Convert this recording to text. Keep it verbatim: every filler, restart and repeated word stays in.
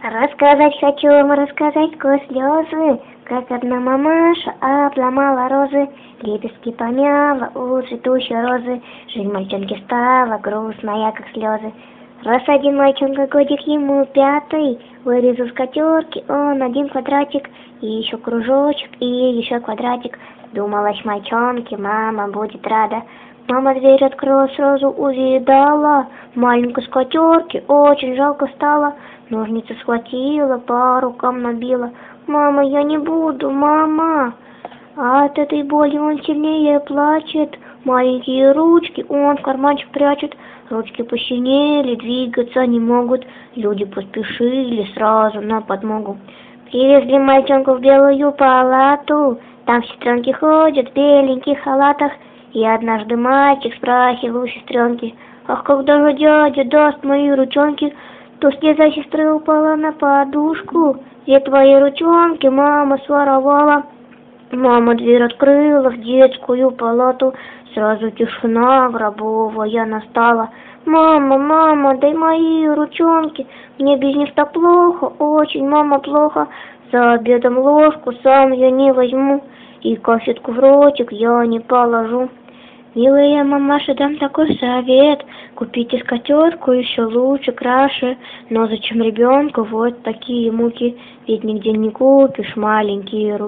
Рассказать хочу вам, рассказать сквозь слезы, как одна мамаша обломала розы, лепестки помяла у цветущей розы. Жизнь мальчонки стала грустная, как слезы. Раз один мальчонка, годик ему пятый, вырезал с скатерки он один квадратик, и еще кружочек, и еще квадратик. Думалось мальчонке, мама будет рада. Мама дверь открыла, сразу увидала маленькой скатерки, очень жалко стало. Ножницы схватила, по рукам набила. Мама, я не буду, мама. А от этой боли он сильнее плачет. Маленькие ручки он в карманчик прячет. Ручки посинели, двигаться не могут. Люди поспешили сразу на подмогу. Привезли мальчонку в белую палату. Там сестренки ходят в беленьких халатах. И однажды мальчик спросил у сестренки: ах, когда же дядя даст мои ручонки? То слеза сестры упала на подушку. Где твои ручонки мама своровала? Мама дверь открыла в детскую палату. Сразу тишина гробовая настала. Мама, мама, дай мои ручонки. Мне без них так плохо, очень, мама, плохо. За обедом ложку сам я не возьму. И конфетку в ротик я не положу. Милая мамаша, дам такой совет: купите скатерку еще лучше, краше. Но зачем ребенку вот такие муки? Ведь нигде не купишь маленькие руки.